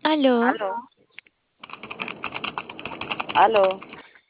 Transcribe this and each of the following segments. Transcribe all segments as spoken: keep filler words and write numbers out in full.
Aló, Aló, aló,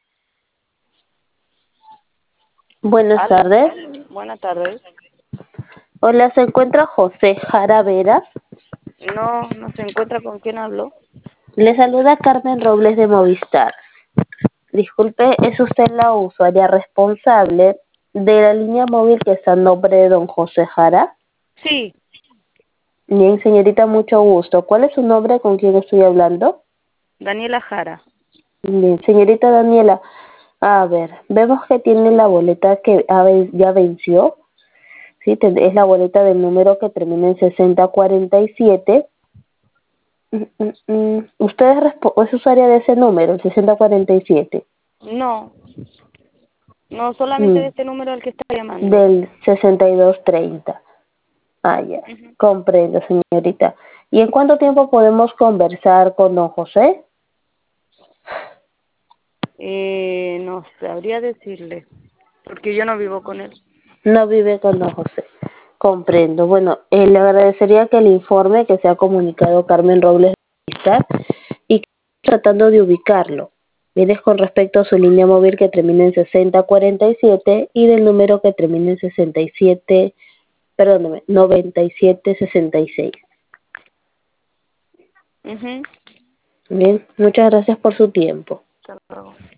Buenas aló. tardes. Buenas tardes. Hola, ¿se encuentra José Jara Vera? No, no se encuentra con quién habló. Le saluda Carmen Robles de Movistar. Disculpe, ¿es usted la usuaria responsable de la línea móvil que está en nombre de don José Jara? Sí, Bien, señorita, mucho gusto. ¿Cuál es su nombre? ¿Con quién estoy hablando? Daniela Jara. Bien, señorita Daniela, a ver, vemos que tiene la boleta que ha ven- ya venció. Sí, ten- es la boleta del número que termina en sesenta cuarenta y siete. Mm, mm, mm. ¿Usted es, respo- es usuaria de ese número, el sesenta cuarenta y siete? No, no solamente de Mm, este número al que está llamando. del sesenta y dos treinta. Ah, ya. Ujú. Comprendo, señorita. ¿Y en cuánto tiempo podemos conversar con don José? Eh, no sabría decirle, porque yo no vivo con él. No vive con don José. Comprendo. Bueno, eh, le agradecería que el informe que se ha comunicado Carmen Robles y que tratando de ubicarlo. Vienes con respecto a su línea móvil que termina en sesenta cuarenta y siete y del número que termina en sesenta y siete, perdóneme, noventa y siete sesenta y seis. Mhm. Bien, muchas gracias por su tiempo. Hasta luego.